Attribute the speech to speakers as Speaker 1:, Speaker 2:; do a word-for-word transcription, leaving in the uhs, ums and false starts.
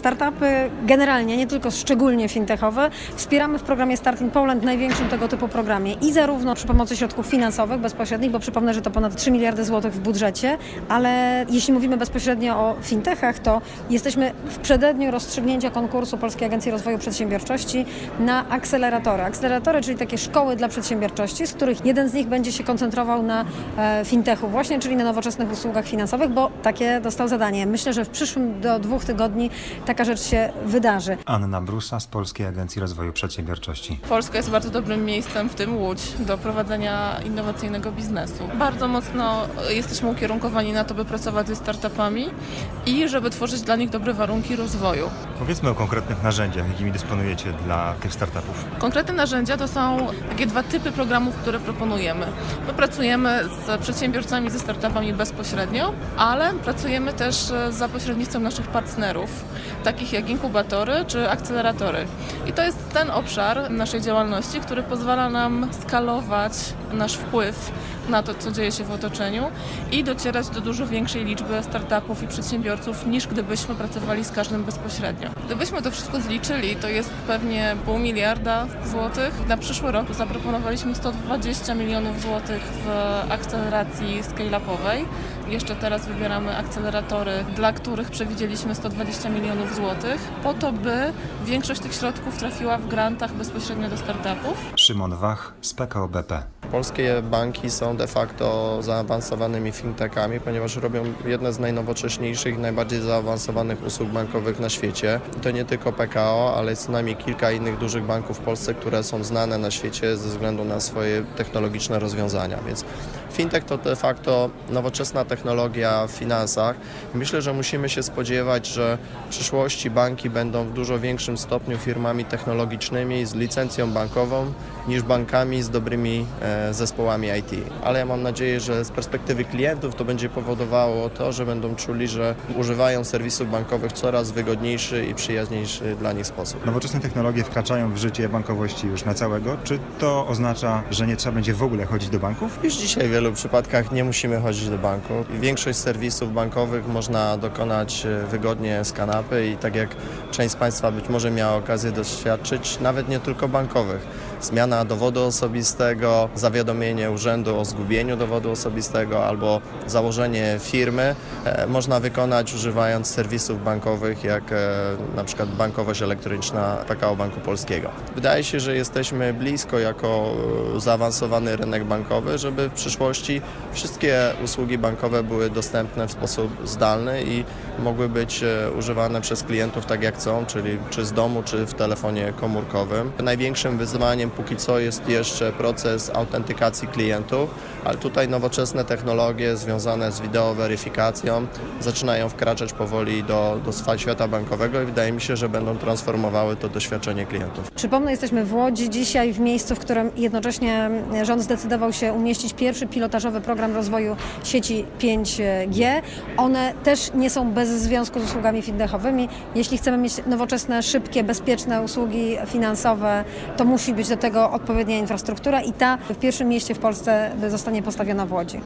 Speaker 1: Startupy generalnie, nie tylko szczególnie fintechowe, wspieramy w programie Start in Poland, największym tego typu programie i zarówno przy pomocy środków finansowych bezpośrednich, bo przypomnę, że to ponad trzy miliardy złotych w budżecie, ale jeśli mówimy bezpośrednio o fintechach, to jesteśmy w przededniu rozstrzygnięcia konkursu Polskiej Agencji Rozwoju Przedsiębiorczości na akceleratory. Akceleratory, czyli takie szkoły dla przedsiębiorczości, z których jeden z nich będzie się koncentrował na e, fintechu właśnie, czyli na nowoczesnych usługach finansowych, bo takie dostał zadanie. Myślę, że w przyszłym do dwóch tygodni taka rzecz się wydarzy.
Speaker 2: Anna Brusa z Polskiej Agencji Rozwoju Przedsiębiorczości.
Speaker 3: Polska jest bardzo dobrym miejscem, w tym Łódź, do prowadzenia innowacyjnego biznesu. Bardzo mocno jesteśmy ukierunkowani na to, by pracować ze startupami i żeby tworzyć dla nich dobre warunki rozwoju.
Speaker 2: Powiedzmy o konkretnych narzędziach, jakimi dysponujecie dla tych startupów.
Speaker 3: Konkretne narzędzia to są takie dwa typy programów, które proponujemy. My pracujemy z przedsiębiorcami, ze startupami bezpośrednio, ale pracujemy też za pośrednictwem naszych partnerów, takich jak inkubatory czy akceleratory. I to jest ten obszar naszej działalności, który pozwala nam skalować nasz wpływ na to, co dzieje się w otoczeniu i docierać do dużo większej liczby startupów i przedsiębiorców, niż gdybyśmy pracowali z każdym bezpośrednio. Gdybyśmy to wszystko zliczyli, to jest pewnie pół miliarda złotych. Na przyszły rok zaproponowaliśmy sto dwadzieścia milionów złotych w akceleracji scale-upowej. Jeszcze teraz wybieramy akceleratory, dla których przewidzieliśmy sto dwadzieścia milionów złotych, po to, by większość tych środków trafiła w grantach bezpośrednio do startupów.
Speaker 2: Szymon Wach z P K O B P.
Speaker 4: Polskie banki są de facto zaawansowanymi fintechami, ponieważ robią jedne z najnowocześniejszych i najbardziej zaawansowanych usług bankowych na świecie. I to nie tylko P K O, ale jest co najmniej kilka innych dużych banków w Polsce, które są znane na świecie ze względu na swoje technologiczne rozwiązania. Więc fintech to de facto nowoczesna technologia w finansach. Myślę, że musimy się spodziewać, że w przyszłości banki będą w dużo większym stopniu firmami technologicznymi z licencją bankową niż bankami z dobrymi e, zespołami I T. Ale ja mam nadzieję, że z perspektywy klientów to będzie powodowało to, że będą czuli, że używają serwisów bankowych w coraz wygodniejszy i przyjaźniejszy dla nich sposób.
Speaker 2: Nowoczesne technologie wkraczają w życie bankowości już na całego. Czy to oznacza, że nie trzeba będzie w ogóle chodzić do banków?
Speaker 4: Już dzisiaj w wielu przypadkach nie musimy chodzić do banku. Większość serwisów bankowych można dokonać wygodnie z kanapy i tak jak część z Państwa być może miała okazję doświadczyć, nawet nie tylko bankowych. Zmiana dowodu osobistego, zawiadomienie urzędu o zgubieniu dowodu osobistego albo założenie firmy e, można wykonać używając serwisów bankowych jak e, na przykład bankowość elektroniczna P K O Banku Polskiego. Wydaje się, że jesteśmy blisko jako zaawansowany rynek bankowy, żeby w przyszłości wszystkie usługi bankowe były dostępne w sposób zdalny i mogły być e, używane przez klientów tak jak chcą, czyli czy z domu, czy w telefonie komórkowym. Największym wyzwaniem póki co jest jeszcze proces autentykacji klientów, ale tutaj nowoczesne technologie związane z wideoweryfikacją zaczynają wkraczać powoli do, do świata bankowego i wydaje mi się, że będą transformowały to doświadczenie klientów.
Speaker 1: Przypomnę, jesteśmy w Łodzi dzisiaj w miejscu, w którym jednocześnie rząd zdecydował się umieścić pierwszy pilotażowy program rozwoju sieci pięć G. One też nie są bez związku z usługami fintechowymi. Jeśli chcemy mieć nowoczesne, szybkie, bezpieczne usługi finansowe, to musi być do tego odpowiednia infrastruktura i ta w pierwszym mieście w Polsce zostanie postawiona w Łodzi.